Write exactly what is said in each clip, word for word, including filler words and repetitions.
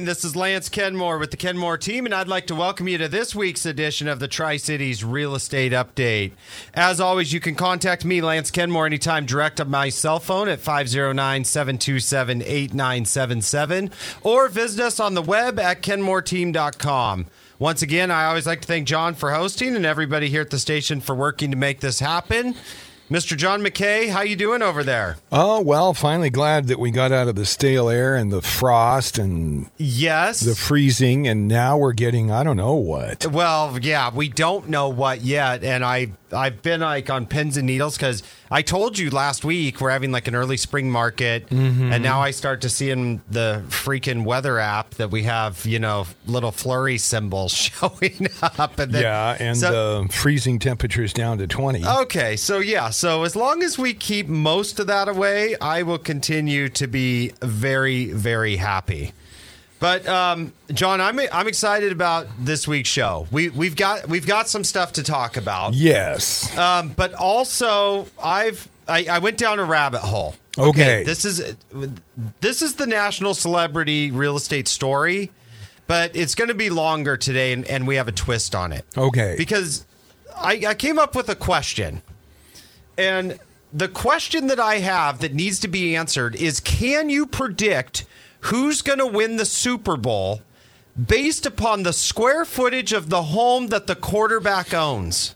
This is Lance Kenmore with the Kenmore team, and I'd like to welcome you to this week's edition of the Tri-Cities Real Estate Update. As always, you can contact me, Lance Kenmore, anytime direct on my cell phone at five oh nine, seven two seven, eight nine seven seven, or visit us on the web at kenmore team dot com. Once again, I always like to thank John for hosting and everybody here at the station for working to make this happen. Mister John McKay, how you doing over there? Oh, well, finally glad that we got out of the stale air and the frost and yes, the freezing, and now we're getting, I don't know what. Well, yeah, we don't know what yet, and I, I've been like on pins and needles because I told you last week we're having like an early spring market, mm-hmm. and now I start to see in the freaking weather app that we have, you know, little flurry symbols showing up. And then, yeah, and so, uh, freezing temperatures down to twenty. Okay, so yeah, so as long as we keep most of that away, I will continue to be very, very happy. But um, John, I'm I'm excited about this week's show. We we've got we've got some stuff to talk about. Yes. Um, but also, I've I, I went down a rabbit hole. Okay. okay. This is this is the national celebrity real estate story, but it's going to be longer today, and, and we have a twist on it. Okay. Because I, I came up with a question, and the question that I have that needs to be answered is: can you predict who's going to win the Super Bowl based upon the square footage of the home that the quarterback owns?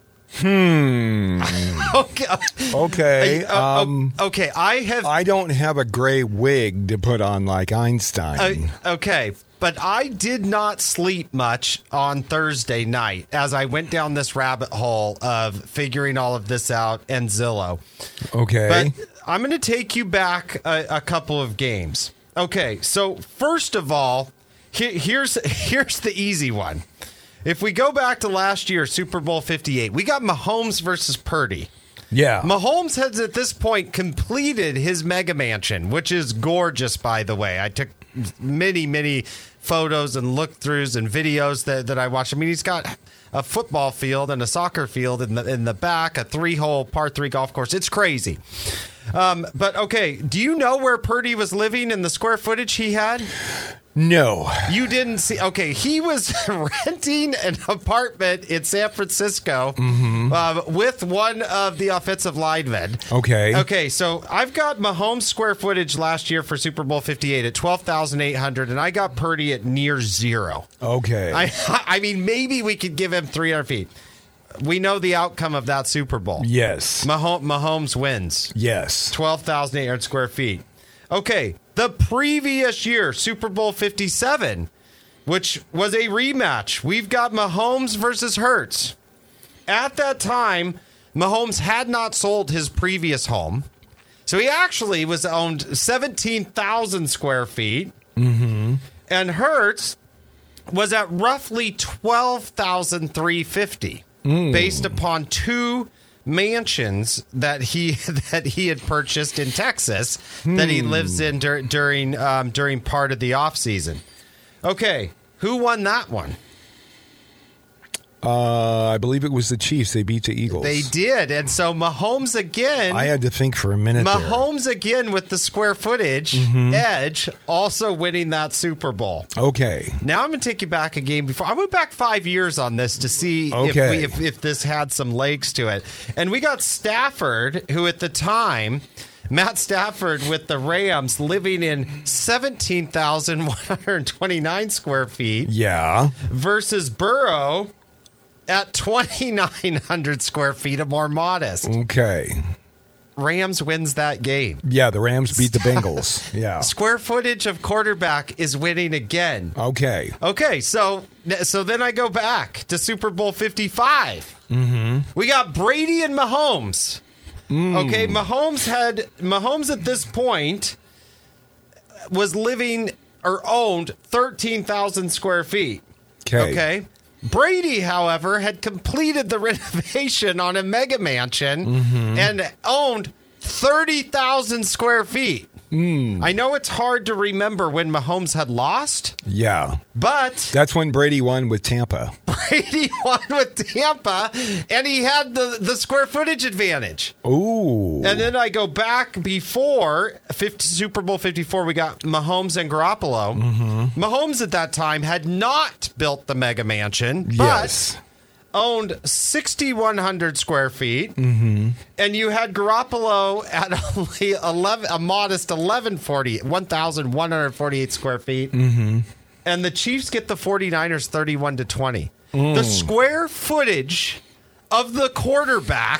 Hmm. okay. Okay. Uh, um, okay. I have. I don't have a gray wig to put on like Einstein. Uh, okay. But I did not sleep much on Thursday night as I went down this rabbit hole of figuring all of this out and Zillow. Okay. But I'm going to take you back a, a couple of games. Okay, so first of all, he, here's here's the easy one. If we go back to last year, Super Bowl fifty-eight, we got Mahomes versus Purdy. Yeah. Mahomes has at this point completed his mega mansion, which is gorgeous, by the way. I took many, many photos and look-throughs and videos that, that I watched. I mean, he's got a football field and a soccer field in the in the back, a three-hole par three golf course. It's crazy. Um, but, okay, do you know where Purdy was living and the square footage he had? No. You didn't see? Okay, he was renting an apartment in San Francisco mm-hmm. uh, with one of the offensive linemen. Okay. Okay, so I've got Mahomes' square footage last year for Super Bowl fifty-eight at twelve thousand eight hundred, and I got Purdy at near zero. Okay. I, I mean, maybe we could give him three hundred feet. We know the outcome of that Super Bowl. Yes. Mahomes, Mahomes wins. Yes. twelve thousand eight hundred square feet. Okay, the previous year, Super Bowl fifty-seven, which was a rematch. We've got Mahomes versus Hurts. At that time, Mahomes had not sold his previous home. So he actually was owned seventeen thousand square feet. Mm-hmm. And Hurts was at roughly twelve thousand three hundred fifty. Mm. Based upon two mansions that he that he had purchased in Texas hmm. that he lives in dur- during um, during part of the off season. Okay, who won that one? Uh, I believe it was the Chiefs. They beat the Eagles. They did, and so Mahomes again. I had to think for a minute. Mahomes there. again with the square footage mm-hmm. edge, also winning that Super Bowl. Okay. Now I'm going to take you back a game before. I went back five years on this to see okay. if, we, if if this had some legs to it, and we got Stafford, who at the time. Matt Stafford with the Rams living in seventeen thousand one hundred twenty-nine square feet. Yeah. Versus Burrow at twenty-nine hundred square feet, or more modest. Okay. Rams wins that game. Yeah, the Rams beat the Bengals. Yeah. Square footage of quarterback is winning again. Okay. Okay, so so then I go back to Super Bowl fifty-five. Mm-hmm. We got Brady and Mahomes. Mm. Okay, Mahomes had Mahomes at this point was living or owned thirteen thousand square feet. Okay. Okay. Brady, however, had completed the renovation on a mega mansion mm-hmm. and owned thirty thousand square feet. Mm. I know it's hard to remember when Mahomes had lost, Yeah. but That's when Brady won with Tampa. Brady won with Tampa, and he had the, the square footage advantage. Ooh. And then I go back before fifty, Super Bowl fifty-four, we got Mahomes and Garoppolo. Mm-hmm. Mahomes at that time had not built the Mega Mansion, but Yes. owned six thousand one hundred square feet, Mm-hmm. and you had Garoppolo at only eleven, a modest eleven forty, one thousand one hundred forty-eight square feet. Mm-hmm. And the Chiefs get the 49ers thirty-one to twenty. Mm. The square footage of the quarterback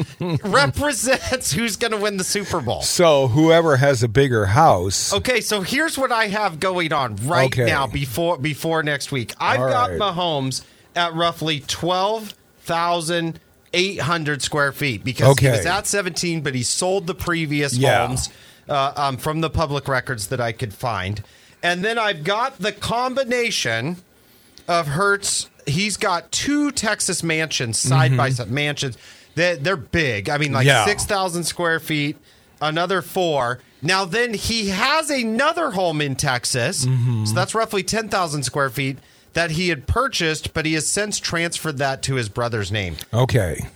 represents who's going to win the Super Bowl. So whoever has a bigger house. Okay, so here's what I have going on right Okay. now before before next week. I've All got right. Mahomes at roughly twelve thousand eight hundred square feet because he Okay. was at seventeen, but he sold the previous Yeah. homes uh, um, from the public records that I could find. And then I've got the combination of Hertz. He's got two Texas mansions, side by side mansions. They're, they're big. I mean, like Yeah. six thousand square feet, another four. Now, then he has another home in Texas. So that's roughly ten thousand square feet that he had purchased, but he has since transferred that to his brother's name. Okay.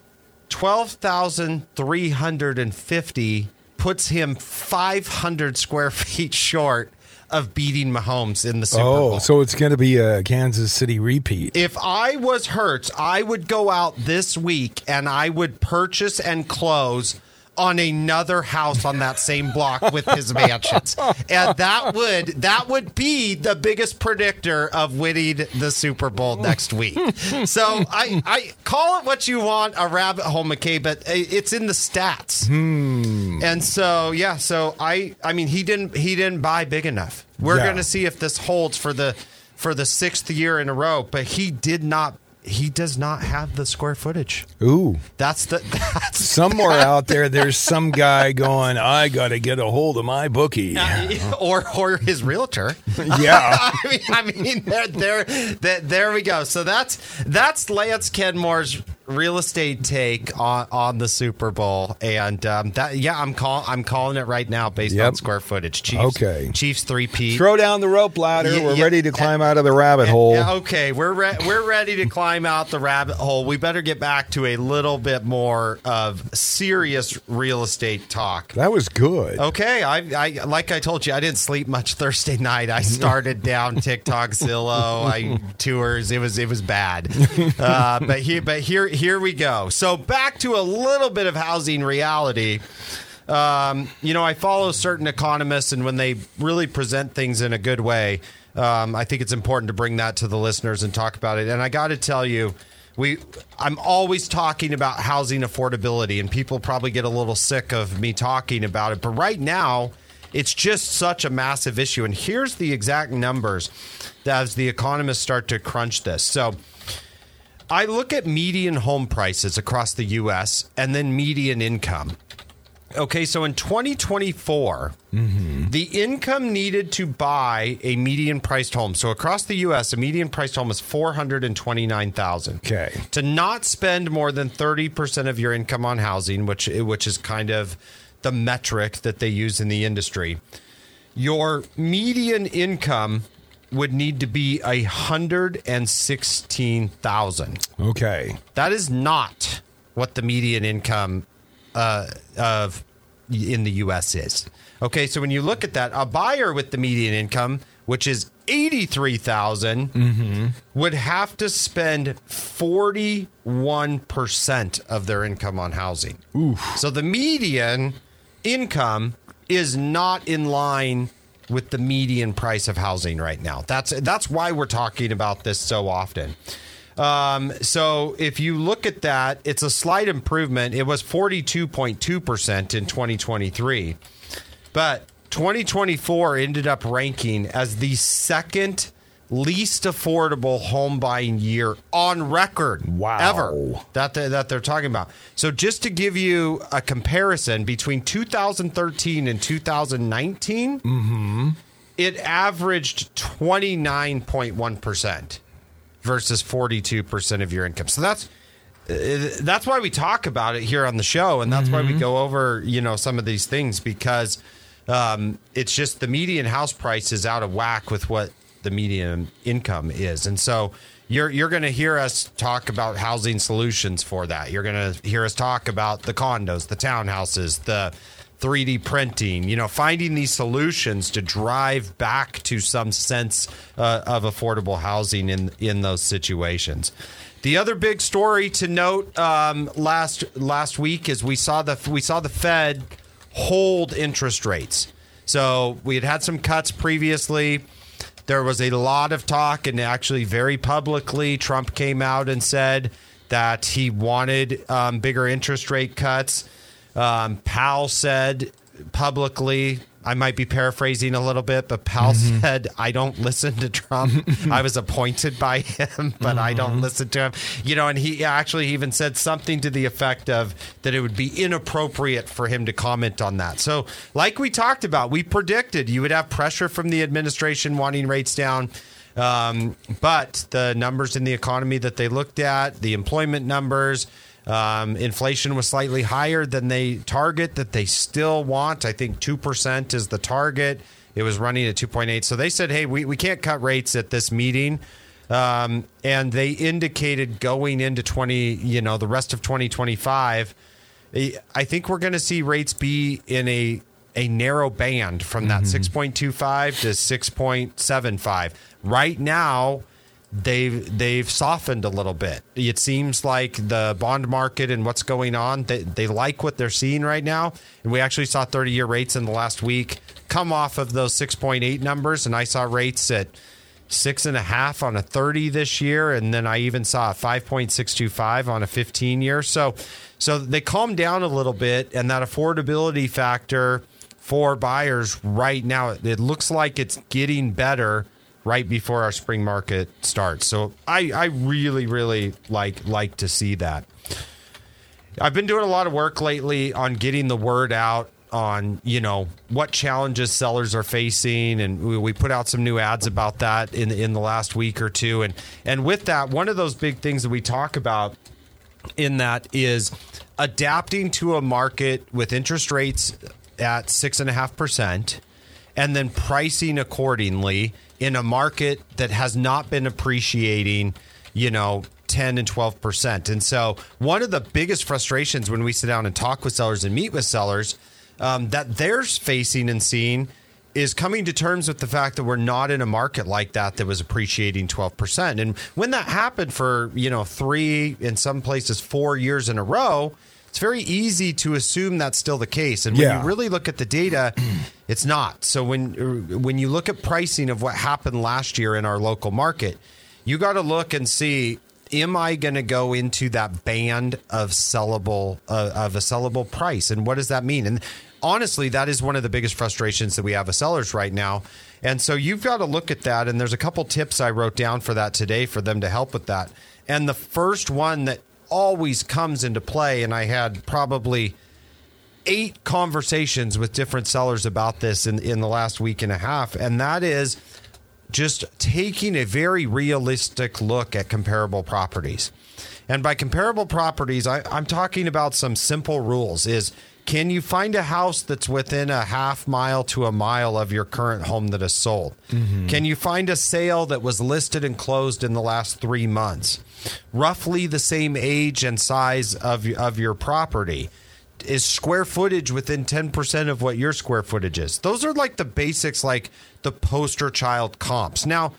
twelve thousand three hundred fifty puts him five hundred square feet short of beating Mahomes in the Super Oh, Bowl. so it's going to be a Kansas City repeat. If I was Hertz, I would go out this week and I would purchase and close on another house on that same block with his mansions. And that would that would be the biggest predictor of winning the Super Bowl next week. So I, I call it what you want, a rabbit hole, McKay, but it's in the stats. Hmm. And so yeah, so I I mean he didn't he didn't buy big enough. We're Yeah. gonna see if this holds for the for the sixth year in a row, but he did not he does not have the square footage. Ooh. That's the that's Somewhere out there, there's some guy going, I got to get a hold of my bookie. or or his realtor. Yeah. I mean, I mean, there, there, there, there we go. So that's that's Lance Kenmore's real estate take on, on the Super Bowl, and um, that yeah, I'm call I'm calling it right now based Yep. on square footage. Chiefs, Okay. Chiefs three P. Throw down the rope ladder. Yeah, We're yeah. ready to climb out of the rabbit hole. Yeah, okay, we're re- we're ready to climb out the rabbit hole. We better get back to a little bit more of serious real estate talk. That was good. Okay, I, I like I told you, I didn't sleep much Thursday night. I started down TikTok, Zillow, I tours. It was it was bad, uh, but here but here here we go. So back to a little bit of housing reality. Um, you know, I follow certain economists, and when they really present things in a good way, um, I think it's important to bring that to the listeners and talk about it. And I got to tell you, we I'm always talking about housing affordability, and people probably get a little sick of me talking about it. But right now, it's just such a massive issue. And here's the exact numbers as the economists start to crunch this. So I look at median home prices across the U S and then median income. Okay, so in twenty twenty-four, mm-hmm. the income needed to buy a median priced home. So across the U S, a median priced home is four hundred twenty-nine thousand dollars. Okay. To not spend more than thirty percent of your income on housing, which which is kind of the metric that they use in the industry, your median income would need to be one hundred sixteen thousand dollars. Okay. That is not what the median income uh, of in the U S is. Okay, so when you look at that, a buyer with the median income, which is eighty-three thousand dollars, mm-hmm. would have to spend forty-one percent of their income on housing. Oof. So the median income is not in line with the median price of housing right now. That's that's why we're talking about this so often. Um, so if you look at that, it's a slight improvement. It was forty-two point two percent in twenty twenty-three, but twenty twenty-four ended up ranking as the second least affordable home buying year on record. Wow. Ever that they, that they're talking about. So just to give you a comparison, between two thousand thirteen and two thousand nineteen, Mm-hmm. it averaged twenty-nine point one percent. Versus forty-two percent of your income. So that's uh, that's why we talk about it here on the show, and that's mm-hmm. why we go over, you know, some of these things, because Um, it's just the median house price is out of whack with what the median income is. And so you're you're going to hear us talk about housing solutions for that. You're going to hear us talk about the condos, the townhouses, the three D printing, you know, finding these solutions to drive back to some sense uh, of affordable housing in in those situations. The other big story to note um, last last week is we saw the we saw the Fed hold interest rates. So we had had some cuts previously. There was a lot of talk, and actually very publicly, Trump came out and said that he wanted um, bigger interest rate cuts. Um, Powell said publicly, I might be paraphrasing a little bit, but Powell mm-hmm. said, I don't listen to Trump. I was appointed by him, but mm-hmm. I don't listen to him. You know, and he actually even said something to the effect of that it would be inappropriate for him to comment on that. So like we talked about, we predicted you would have pressure from the administration wanting rates down. Um, but the numbers in the economy that they looked at, the employment numbers, Um, inflation was slightly higher than they target that they still want. I think two percent is the target. It was running at two point eight. So they said, hey, we, we can't cut rates at this meeting. Um, and they indicated going into twenty, you know, the rest of twenty twenty-five, I think we're going to see rates be in a, a narrow band from that mm-hmm. six point two five to six point seven five. Right now, They've they've softened a little bit. It seems like the bond market and what's going on, they, they like what they're seeing right now. And we actually saw thirty-year rates in the last week come off of those six point eight numbers. And I saw rates at six and a half on a thirty this year. And then I even saw a five point six two five on a fifteen year. So, so they calmed down a little bit. And that affordability factor for buyers right now, it looks like it's getting better right before our spring market starts. So I, I really, really like like to see that. I've been doing a lot of work lately on getting the word out on, you know, what challenges sellers are facing. And we, we put out some new ads about that in, in the last week or two. And, and with that, one of those big things that we talk about in that is adapting to a market with interest rates at six and a half percent and then pricing accordingly in a market that has not been appreciating, you know, ten and twelve percent. And so one of the biggest frustrations when we sit down and talk with sellers and meet with sellers um, that they're facing and seeing is coming to terms with the fact that we're not in a market like that that was appreciating twelve percent. And when that happened for, you know, three, in some places four years in a row, it's very easy to assume that's still the case. And when yeah. you really look at the data, it's not. So when when you look at pricing of what happened last year in our local market, you got to look and see, am I going to go into that band of sellable uh, of a sellable price? And what does that mean? And honestly, that is one of the biggest frustrations that we have as sellers right now. And so you've got to look at that. And there's a couple tips I wrote down for that today for them to help with that. And the first one that always comes into play, and I had probably eight conversations with different sellers about this in, in the last week and a half, and that is just taking a very realistic look at comparable properties. And by comparable properties, I, I'm talking about some simple rules. Is can you find a house that's within a half mile to a mile of your current home that is sold? Mm-hmm. Can you find a sale that was listed and closed in the last three months? Roughly the same age and size of, of your property. Is square footage within ten percent of what your square footage is? Those are like the basics, like the poster child comps. Now,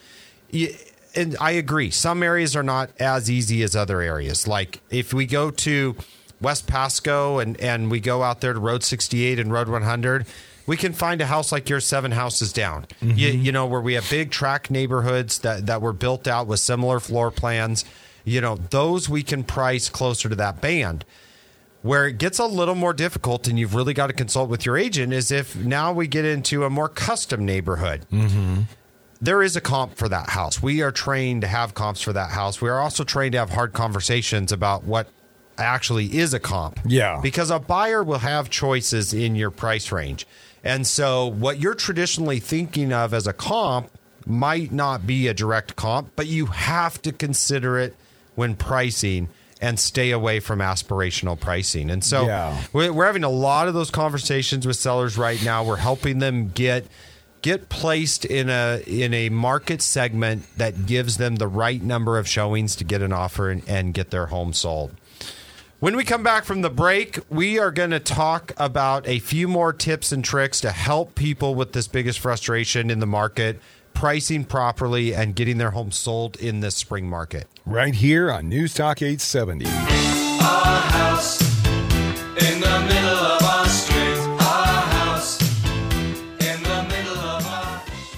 and I agree, some areas are not as easy as other areas. Like if we go to West Pasco and, and we go out there to Road sixty-eight and Road one hundred, we can find a house like yours seven houses down, mm-hmm. you, you know, where we have big tract neighborhoods that, that were built out with similar floor plans. You know, those we can price closer to that band. Where it gets a little more difficult and you've really got to consult with your agent is if now we get into a more custom neighborhood. Mm-hmm. There is a comp for that house. We are trained to have comps for that house. We are also trained to have hard conversations about what actually is a comp. Yeah. Because a buyer will have choices in your price range. And so what you're traditionally thinking of as a comp might not be a direct comp, but you have to consider it when pricing. and stay away from aspirational pricing. And so Yeah. we're, we're having a lot of those conversations with sellers right now. We're helping them get get placed in a in a market segment that gives them the right number of showings to get an offer and, and get their home sold. When we come back from the break, we are going to talk about a few more tips and tricks to help people with this biggest frustration in the market, pricing properly and getting their home sold in this spring market. Right here on News Talk eight seventy. Our house in the middle of our street. Our house in the middle of our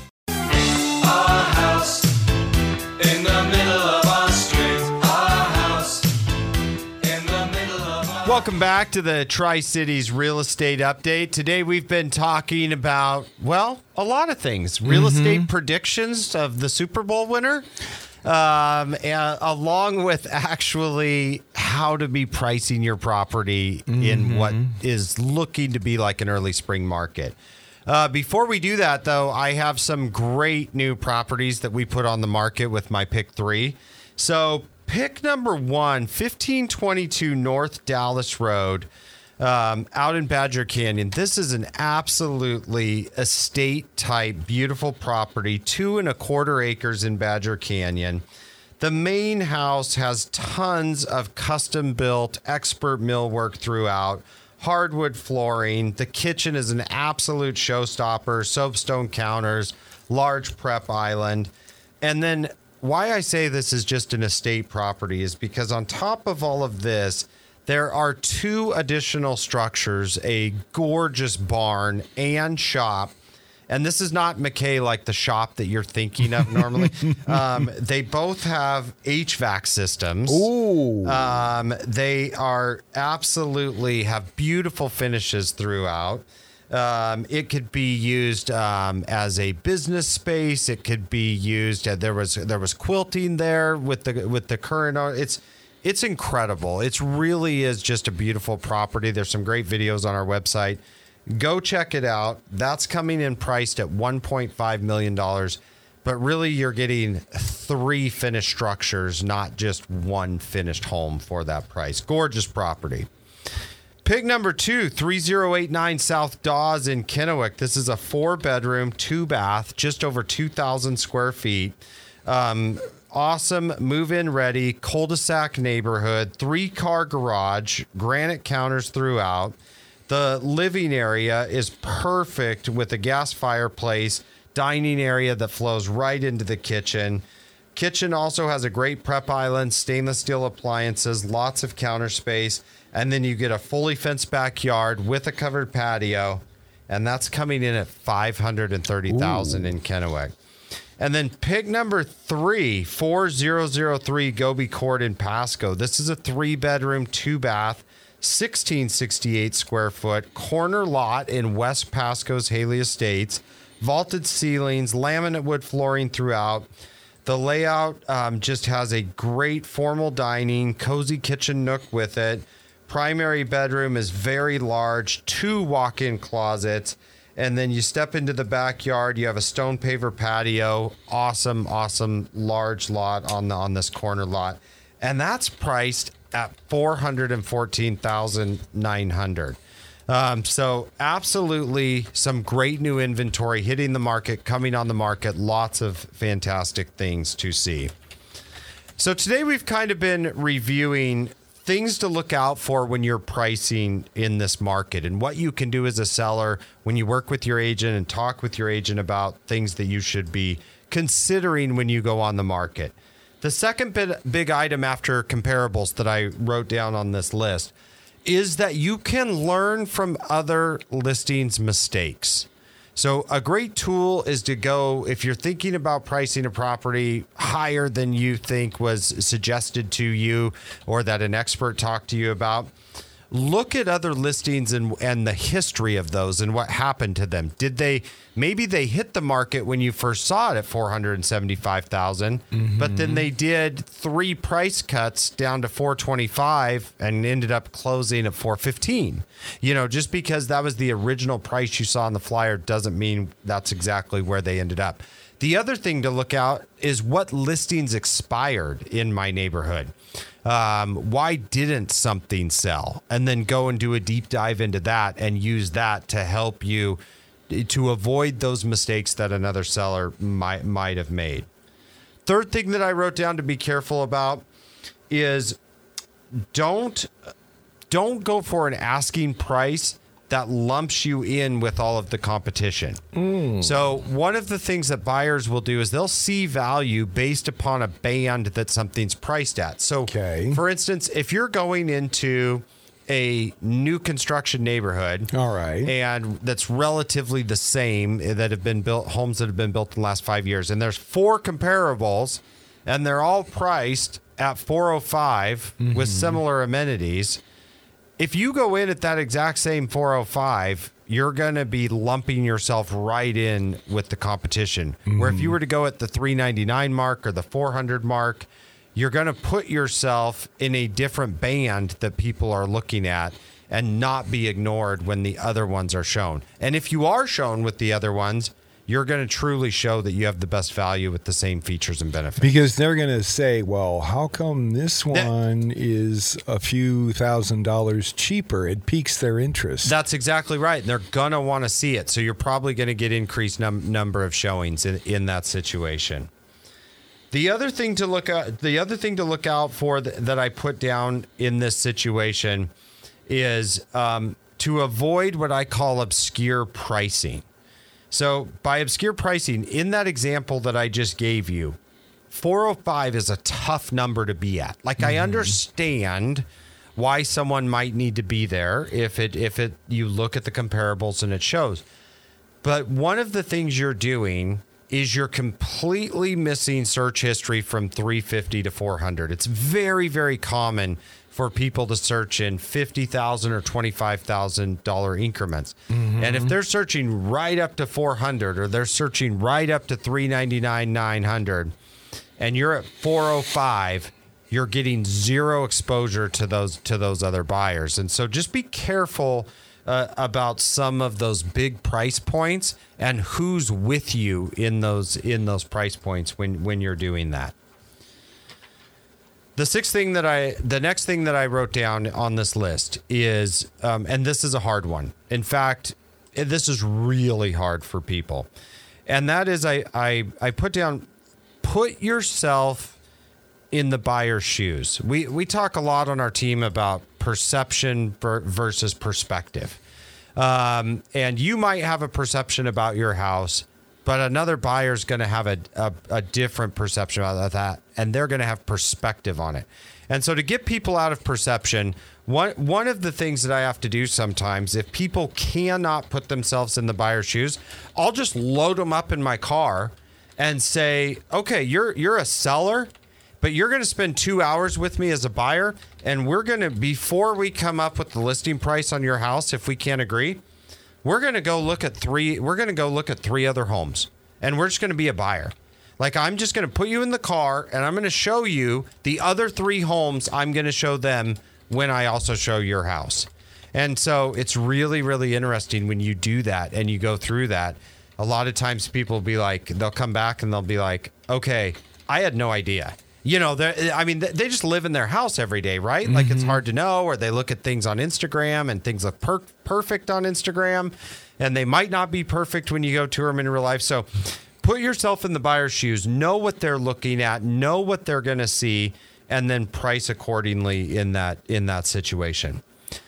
Our house in the middle of our street. Our house in the middle of our Welcome back to the Tri-Cities Real Estate Update. Today we've been talking about, well, a lot of things. Real estate predictions of the Super Bowl winner. Um, and along with actually how to be pricing your property in what is looking to be like an early spring market. Uh, before we do that, though, I have some great new properties that we put on the market with my pick three. So pick number one, fifteen twenty-two North Dallas Road. Um, out in Badger Canyon. This is an absolutely estate type, beautiful property, two and a quarter acres in Badger Canyon. The main house has tons of custom built expert millwork throughout, hardwood flooring. The kitchen is an absolute showstopper, soapstone counters, large prep island. And then why I say this is just an estate property is because on top of all of this, there are two additional structures, a gorgeous barn and shop. And this is not McKay like the shop that you're thinking of normally. um, they both have H V A C systems. Ooh. Um, they are absolutely have beautiful finishes throughout. Um, it could be used um, as a business space. It could be used. Uh, there was there was quilting there with the with the current. It's It's incredible. It's really is just a beautiful property. There's some great videos on our website. Go check it out. That's coming in priced at one point five million dollars. But really, you're getting three finished structures, not just one finished home for that price. Gorgeous property. Pick number two, three oh eight nine South Dawes in Kennewick. This is a four-bedroom, two-bath, just over two thousand square feet. Um... Awesome move-in ready, cul-de-sac neighborhood, three-car garage, granite counters throughout. The living area is perfect with a gas fireplace, dining area that flows right into the kitchen. Kitchen also has a great prep island, stainless steel appliances, lots of counter space, and then you get a fully fenced backyard with a covered patio, and that's coming in at five hundred thirty thousand dollars in Kennewick. And then pick number three, four thousand three Gobi Court in Pasco. This is a three-bedroom, two-bath, sixteen sixty-eight square foot corner lot in West Pasco's Haley Estates. Vaulted ceilings, laminate wood flooring throughout. The layout um, just has a great formal dining, cozy kitchen nook with it. Primary bedroom is very large, two walk-in closets. And then you step into the backyard. You have a stone paver patio. Awesome, awesome large lot on the on this corner lot, and that's priced at four hundred fourteen thousand nine hundred dollars. Um, so absolutely some great new inventory hitting the market, coming on the market. Lots of fantastic things to see. So today we've kind of been reviewing things to look out for when you're pricing in this market and what you can do as a seller when you work with your agent and talk with your agent about things that you should be considering when you go on the market. The second bit, big item after comparables that I wrote down on this list is that you can learn from other listings' mistakes. So a great tool is to go, if you're thinking about pricing a property higher than you think was suggested to you or that an expert talked to you about, look at other listings and and the history of those and what happened to them. Did they, maybe they hit the market when you first saw it at four hundred seventy-five thousand dollars, mm-hmm. but then they did three price cuts down to four twenty-five and ended up closing at four fifteen. You know, just because that was the original price you saw on the flyer doesn't mean that's exactly where they ended up. The The other thing to look out is what listings expired in my neighborhood. Um, why didn't something sell? And then go and do a deep dive into that and use that to help you to avoid those mistakes that another seller might might have made. Third thing that I wrote down to be careful about is don't don't go for an asking price that lumps you in with all of the competition. Mm. So one of the things that buyers will do is they'll see value based upon a band that something's priced at. So okay. For instance, if you're going into a new construction neighborhood, all right, and that's relatively the same, that have been built, homes that have been built in the last five years, and there's four comparables, and they're all priced at four oh five mm-hmm. with similar amenities. If you go in at that exact same four oh five, you're going to be lumping yourself right in with the competition. Mm-hmm. Where if you were to go at the three ninety-nine mark or the four hundred mark, you're going to put yourself in a different band that people are looking at and not be ignored when the other ones are shown. And if you are shown with the other ones, you're going to truly show that you have the best value with the same features and benefits. Because they're going to say, well, how come this one that, is a few thousand dollars cheaper? It piques their interest. That's exactly right. And they're going to want to see it. So you're probably going to get increased num- number of showings in, in that situation. The other thing to look at, the other thing to look out for th- that I put down in this situation is um, to avoid what I call obscure pricing. So by obscure pricing, in that example that I just gave you, four oh five is a tough number to be at. Like mm-hmm. I understand why someone might need to be there if it if it you look at the comparables and it shows. But one of the things you're doing is you're completely missing search history from three fifty to four hundred. It's very, very common for people to search in fifty thousand dollars or twenty-five thousand dollars increments. Mm-hmm. And if they're searching right up to four hundred or they're searching right up to three ninety-nine, nine hundred, and you're at four oh five, you're getting zero exposure to those to those other buyers. And so just be careful uh, about some of those big price points and who's with you in those in those price points when when you're doing that. The sixth thing that I, the next thing that I wrote down on this list is, um, and this is a hard one. In fact, this is really hard for people. And that is, I, I, I put down, put yourself in the buyer's shoes. We, we talk a lot on our team about perception versus perspective. Um, and you might have a perception about your house, but another buyer's going to have a, a, a different perception about that, and they're going to have perspective on it. And so to get people out of perception, one one of the things that I have to do sometimes, if people cannot put themselves in the buyer's shoes, I'll just load them up in my car and say, okay, you're you're a seller, but you're going to spend two hours with me as a buyer, and we're going to, before we come up with the listing price on your house, if we can't agree, we're going to go look at three, we're going to go look at three other homes, and we're just going to be a buyer. Like, I'm just going to put you in the car and I'm going to show you the other three homes. I'm going to show them when I also show your house. And so it's really, really interesting when you do that and you go through that. A lot of times people will be like, they'll come back and they'll be like, okay, I had no idea. You know, I mean, they just live in their house every day, right? Mm-hmm. Like, it's hard to know, or they look at things on Instagram and things look per- perfect on Instagram, and they might not be perfect when you go to them in real life. So put yourself in the buyer's shoes, know what they're looking at, know what they're going to see, and then price accordingly in that in that situation.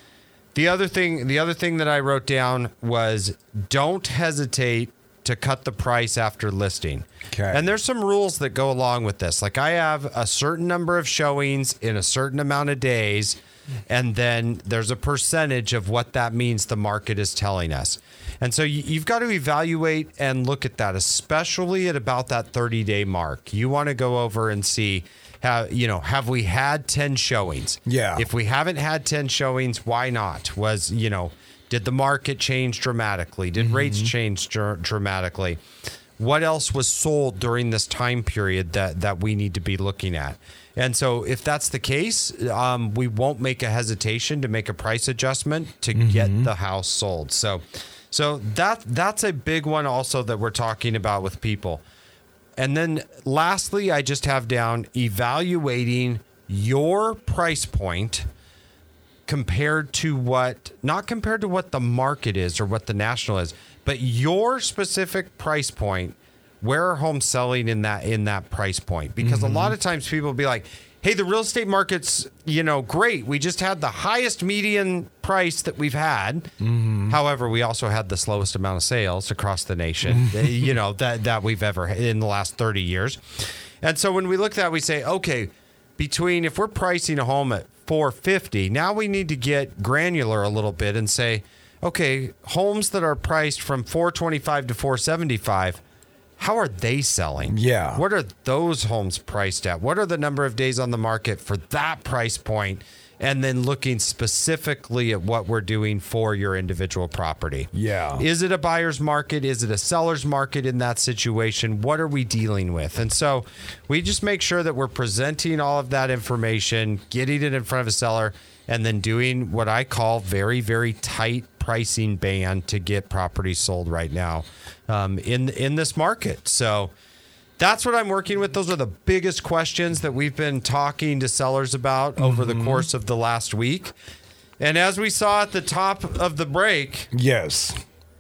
The other thing, the other thing that I wrote down was don't hesitate to cut the price after listing. Okay. And there's some rules that go along with this. Like, I have a certain number of showings in a certain amount of days, and then there's a percentage of what that means the market is telling us. And so you, you've got to evaluate and look at that, especially at about that thirty-day mark. You want to go over and see, how, you know, have we had ten showings? Yeah. If we haven't had ten showings, why not? Was, you know, did the market change dramatically? Did mm-hmm. rates change dr- dramatically? What else was sold during this time period that, that we need to be looking at? And so if that's the case, um, we won't make a hesitation to make a price adjustment to mm-hmm. get the house sold. So so that that's a big one also that we're talking about with people. And then lastly, I just have down evaluating your price point compared to what, not compared to what the market is or what the national is, but your specific price point. Where are homes selling in that in that price point? Because mm-hmm. a lot of times people will be like, hey, the real estate market's, you know, great. We just had the highest median price that we've had. Mm-hmm. However, we also had the slowest amount of sales across the nation, you know, that, that we've ever had in the last thirty years. And so when we look at that, we say, okay, between if we're pricing a home at four fifty, now we need to get granular a little bit and say, okay, homes that are priced from four twenty-five to four seventy-five, how are they selling? Yeah. What are those homes priced at? What are the number of days on the market for that price point? And then looking specifically at what we're doing for your individual property. Yeah. Is it a buyer's market? Is it a seller's market in that situation? What are we dealing with? And so we just make sure that we're presenting all of that information, getting it in front of a seller, and then doing what I call very, very tight pricing band to get properties sold right now um, in in this market. So that's what I'm working with. Those are the biggest questions that we've been talking to sellers about mm-hmm. over the course of the last week. And as we saw at the top of the break, yes,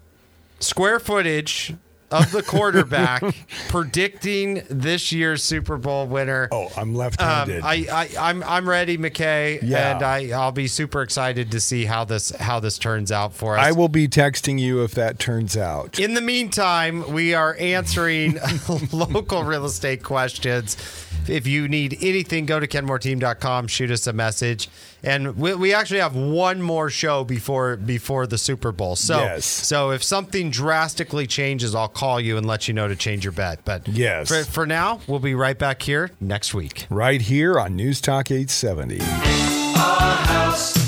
square footage of the quarterback predicting this year's Super Bowl winner. Oh, I'm left-handed. Um, I, I, I'm I'm ready, McKay, yeah. and I I'll be super excited to see how this how this turns out for us. I will be texting you if that turns out. In the meantime, we are answering local real estate questions. If you need anything, go to kenmore team dot com, shoot us a message. And we, we actually have one more show before before the Super Bowl. So, yes. so if something drastically changes, I'll call you and let you know to change your bet. But yes. for, for now, we'll be right back here next week. Right here on News Talk eight seventy. Our house.